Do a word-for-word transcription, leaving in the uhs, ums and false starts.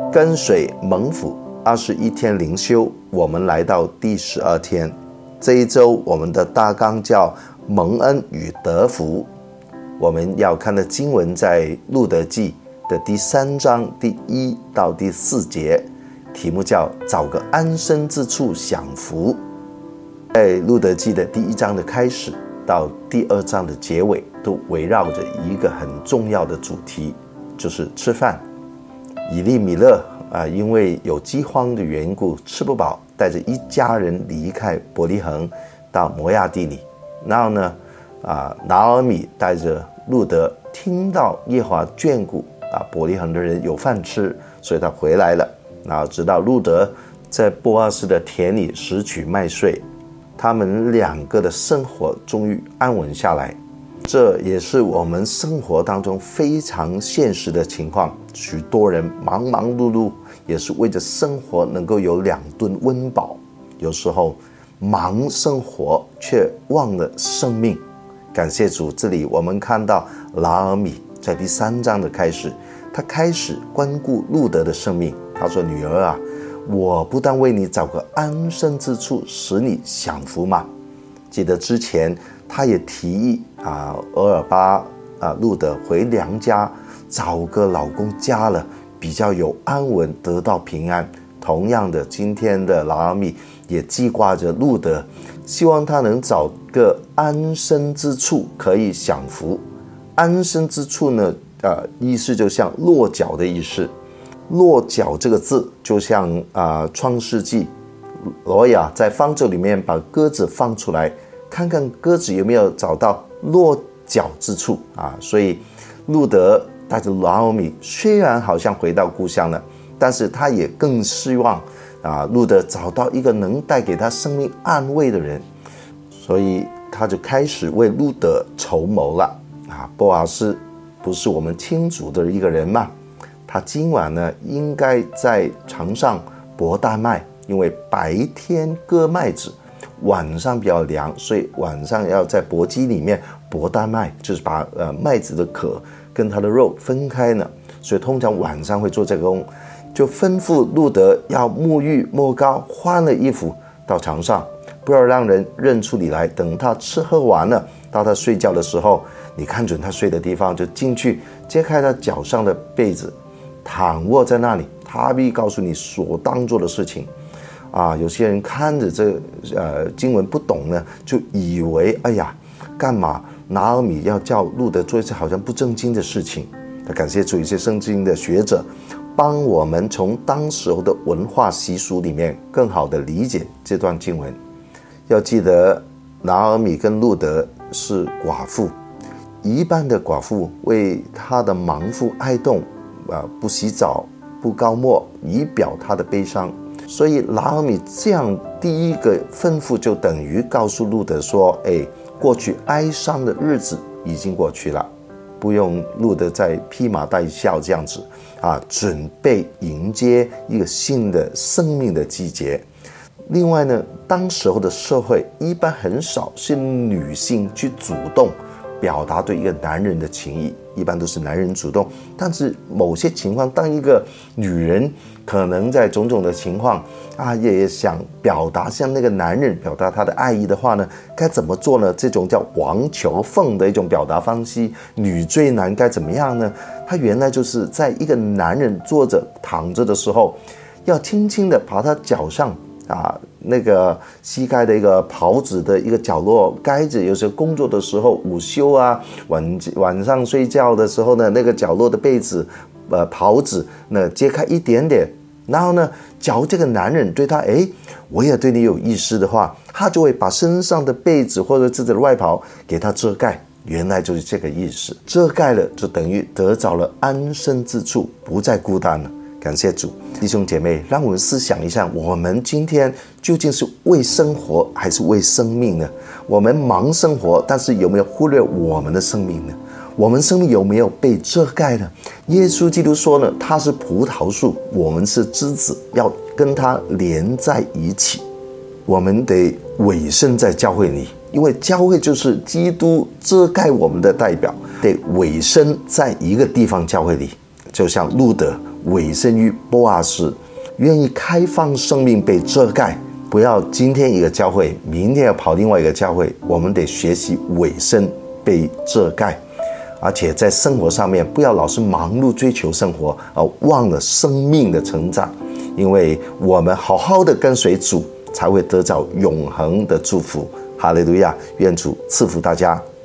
跟随蒙福二十一天灵修，我们来到第十二天。这一周我们的大纲叫蒙恩与得福。我们要看的经文在路得记的第三章第一到第四节，题目叫找个安身之处享福。在路得记的第一章的开始到第二章的结尾，都围绕着一个很重要的主题，就是吃饭。以利米勒啊，因为有饥荒的缘故吃不饱，带着一家人离开伯利恒到摩亚地里。然后呢，啊，拿俄米带着路得听到耶和华眷顾啊伯利恒的人有饭吃，所以他回来了。然后直到路得在波阿斯的田里拾取麦穗，他们两个的生活终于安稳下来。这也是我们生活当中非常现实的情况，许多人忙忙碌碌，也是为着生活能够有两顿温饱，有时候忙生活却忘了生命。感谢主，这里我们看到拿俄米在第三章的开始，他开始关顾路得的生命。他说，女儿啊，我不但为你找个安身之处使你享福吗？记得之前他也提议啊，俄尔巴啊，路得回娘家找个老公嫁了，比较有安稳，得到平安。同样的，今天的拿俄米也记挂着路得，希望他能找个安身之处可以享福。安身之处呢，呃，意思就像落脚的意思。落脚这个字就像啊，呃《创世纪》挪亚在方舟里面把鸽子放出来，看看鸽子有没有找到落脚之处啊。所以路得带着拿俄米，虽然好像回到故乡了，但是他也更希望啊，路得找到一个能带给他生命安慰的人，所以他就开始为路得筹谋了啊。波阿斯不是我们亲族的一个人嘛，他今晚呢应该在场上搏大麦，因为白天割麦子，晚上比较凉，所以晚上要在簸箕里面搏大麦，就是把呃麦子的壳跟它的肉分开呢，所以通常晚上会做这个工。就吩咐路得要沐浴抹膏，换了衣服到床上，不要让人认出你来。等他吃喝完了，到他睡觉的时候，你看准他睡的地方，就进去揭开他脚上的被子，躺卧在那里，他必告诉你所当做的事情。啊，有些人看着这呃经文不懂呢，就以为哎呀，干嘛拿俄米要叫路得做一些好像不正经的事情。他感谢主，一些圣经的学者帮我们从当时候的文化习俗里面更好的理解这段经文。要记得拿俄米跟路得是寡妇，一般的寡妇为她的亡夫哀悼，呃，不洗澡不膏抹，以表她的悲伤。所以拿俄米这样第一个吩咐就等于告诉路得说，哎，过去哀伤的日子已经过去了，不用路得再披麻戴孝这样子啊，准备迎接一个新的生命的季节。另外呢，当时候的社会一般很少是女性去主动表达对一个男人的情谊，一般都是男人主动。但是某些情况，当一个女人可能在种种的情况啊，也想表达向那个男人表达她的爱意的话呢，该怎么做呢？这种叫王求凤的一种表达方式，女追男该怎么样呢？它原来就是在一个男人坐着躺着的时候，要轻轻的把他脚上啊，那个膝盖的一个袍子的一个角落盖子，有时候工作的时候午休啊，晚晚上睡觉的时候呢，那个角落的被子呃袍子呢揭开一点点，然后呢，假如这个男人对他诶我也对你有意思的话，他就会把身上的被子或者自己的外袍给他遮盖。原来就是这个意思，遮盖了就等于得着了安身之处，不再孤单了。感谢主，弟兄姐妹，让我们思想一下，我们今天究竟是为生活还是为生命呢？我们忙生活，但是有没有忽略我们的生命呢？我们生命有没有被遮盖呢？耶稣基督说呢，他是葡萄树，我们是枝子，要跟他连在一起。我们得委身在教会里，因为教会就是基督遮盖我们的代表，得委身在一个地方教会里。 就像路德委身于波阿斯，愿意开放生命被遮盖，不要今天一个教会，明天要跑另外一个教会，我们得学习委身被遮盖。而且在生活上面，不要老是忙碌追求生活，而忘了生命的成长，因为我们好好的跟随主，才会得到永恒的祝福。哈利路亚！愿主赐福大家。